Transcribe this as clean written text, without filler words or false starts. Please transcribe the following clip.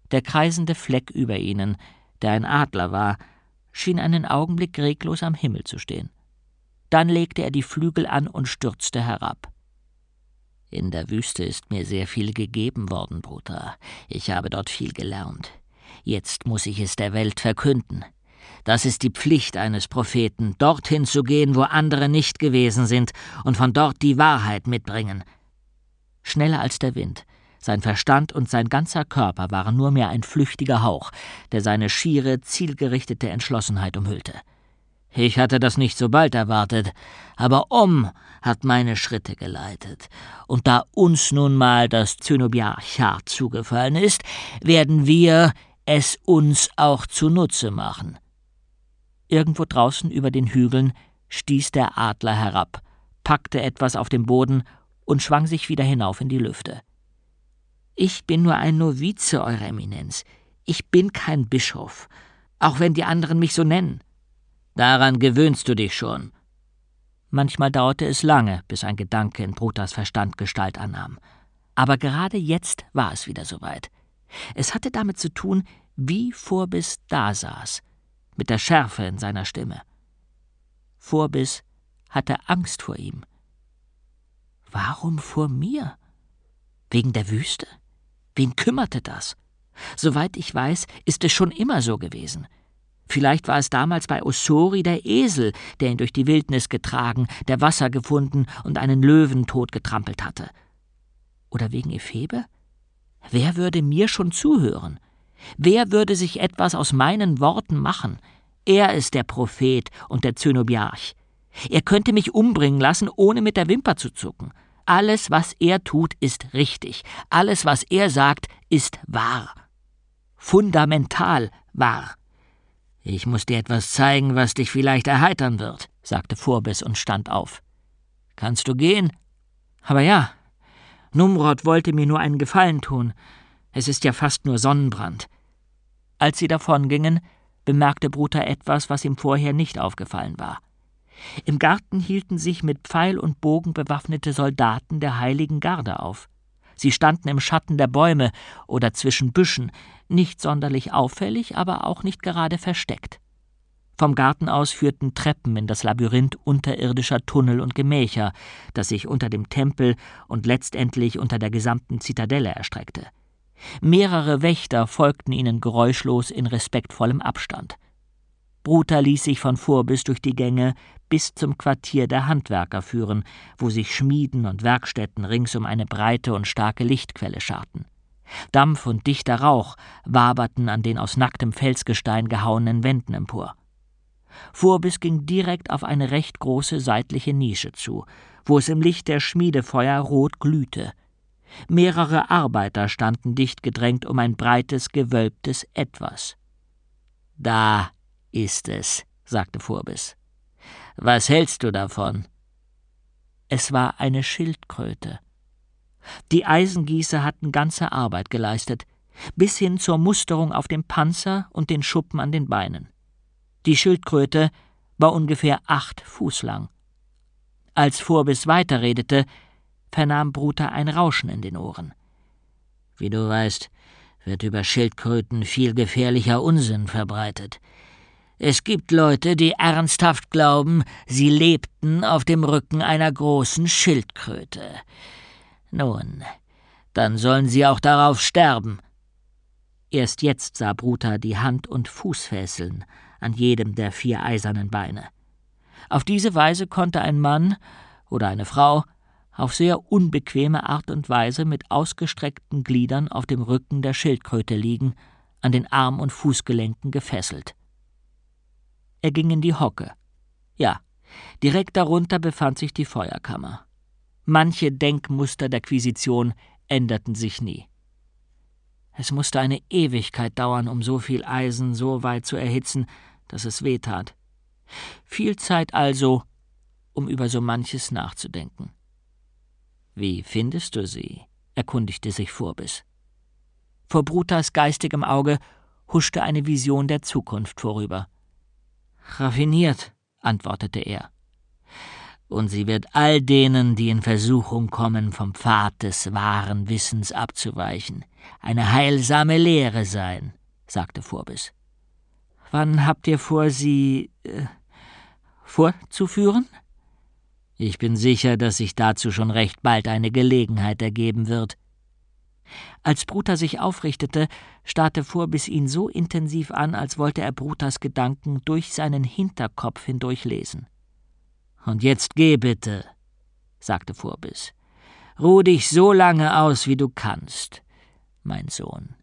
Der kreisende Fleck über ihnen, der ein Adler war, schien einen Augenblick reglos am Himmel zu stehen. Dann legte er die Flügel an und stürzte herab. »In der Wüste ist mir sehr viel gegeben worden, Bruder. Ich habe dort viel gelernt. Jetzt muss ich es der Welt verkünden. Das ist die Pflicht eines Propheten, dorthin zu gehen, wo andere nicht gewesen sind, und von dort die Wahrheit mitbringen.« Schneller als der Wind. Sein Verstand und sein ganzer Körper waren nur mehr ein flüchtiger Hauch, der seine schiere, zielgerichtete Entschlossenheit umhüllte. Ich hatte das nicht so bald erwartet, aber hat meine Schritte geleitet. Und da uns nun mal das Zynobiarchat zugefallen ist, werden wir es uns auch zunutze machen. Irgendwo draußen über den Hügeln stieß der Adler herab, packte etwas auf dem Boden und schwang sich wieder hinauf in die Lüfte. »Ich bin nur ein Novize, Eure Eminenz. Ich bin kein Bischof, auch wenn die anderen mich so nennen.« »Daran gewöhnst du dich schon.« Manchmal dauerte es lange, bis ein Gedanke in Brutas Verstand Gestalt annahm. Aber gerade jetzt war es wieder soweit. Es hatte damit zu tun, wie Vorbis dasaß, mit der Schärfe in seiner Stimme. Vorbis hatte Angst vor ihm. Warum vor mir? Wegen der Wüste? Wen kümmerte das? Soweit ich weiß, ist es schon immer so gewesen. Vielleicht war es damals bei Ossori der Esel, der ihn durch die Wildnis getragen, der Wasser gefunden und einen Löwen totgetrampelt hatte. Oder wegen Ephebe? Wer würde mir schon zuhören? Wer würde sich etwas aus meinen Worten machen? Er ist der Prophet und der Zynobiarch. Er könnte mich umbringen lassen, ohne mit der Wimper zu zucken. Alles, was er tut, ist richtig. Alles, was er sagt, ist wahr. Fundamental wahr. »Ich muss dir etwas zeigen, was dich vielleicht erheitern wird«, sagte Vorbis und stand auf. »Kannst du gehen?« »Aber ja, Numrod wollte mir nur einen Gefallen tun. Es ist ja fast nur Sonnenbrand.« Als sie davongingen, bemerkte Bruta etwas, was ihm vorher nicht aufgefallen war. Im Garten hielten sich mit Pfeil und Bogen bewaffnete Soldaten der Heiligen Garde auf. Sie standen im Schatten der Bäume oder zwischen Büschen, nicht sonderlich auffällig, aber auch nicht gerade versteckt. Vom Garten aus führten Treppen in das Labyrinth unterirdischer Tunnel und Gemächer, das sich unter dem Tempel und letztendlich unter der gesamten Zitadelle erstreckte. Mehrere Wächter folgten ihnen geräuschlos in respektvollem Abstand. Bruta ließ sich von Vorbis durch die Gänge bis zum Quartier der Handwerker führen, wo sich Schmieden und Werkstätten rings um eine breite und starke Lichtquelle scharten. Dampf und dichter Rauch waberten an den aus nacktem Felsgestein gehauenen Wänden empor. Vorbis ging direkt auf eine recht große seitliche Nische zu, wo es im Licht der Schmiedefeuer rot glühte. Mehrere Arbeiter standen dicht gedrängt um ein breites, gewölbtes Etwas. »Da ist es«, sagte Vorbis. »Was hältst du davon?« Es war eine Schildkröte. Die Eisengießer hatten ganze Arbeit geleistet, bis hin zur Musterung auf dem Panzer und den Schuppen an den Beinen. Die Schildkröte war ungefähr 8 Fuß lang. Als Vorbis weiterredete, vernahm Bruta ein Rauschen in den Ohren. »Wie du weißt, wird über Schildkröten viel gefährlicher Unsinn verbreitet. Es gibt Leute, die ernsthaft glauben, sie lebten auf dem Rücken einer großen Schildkröte. Nun, dann sollen sie auch darauf sterben.« Erst jetzt sah Bruta die Hand- und Fußfesseln an jedem der 4 eisernen Beine. Auf diese Weise konnte ein Mann oder eine Frau auf sehr unbequeme Art und Weise mit ausgestreckten Gliedern auf dem Rücken der Schildkröte liegen, an den Arm- und Fußgelenken gefesselt. Er ging in die Hocke. Ja, direkt darunter befand sich die Feuerkammer. Manche Denkmuster der Quisition änderten sich nie. Es musste eine Ewigkeit dauern, um so viel Eisen so weit zu erhitzen, dass es weh tat. Viel Zeit also, um über so manches nachzudenken. »Wie findest du sie?« erkundigte sich Vorbis. Vor Brutas geistigem Auge huschte eine Vision der Zukunft vorüber. »Raffiniert«, antwortete er. und sie wird all denen, die in Versuchung kommen, vom Pfad des wahren Wissens abzuweichen, eine heilsame Lehre sein«, sagte Vorbis. »Wann habt ihr vor, sie vorzuführen?« »Ich bin sicher, dass sich dazu schon recht bald eine Gelegenheit ergeben wird.« Als Bruta sich aufrichtete, starrte Vorbis ihn so intensiv an, als wollte er Brutas Gedanken durch seinen Hinterkopf hindurch lesen. »Und jetzt geh bitte«, sagte Vorbis. »Ruh dich so lange aus, wie du kannst, mein Sohn.«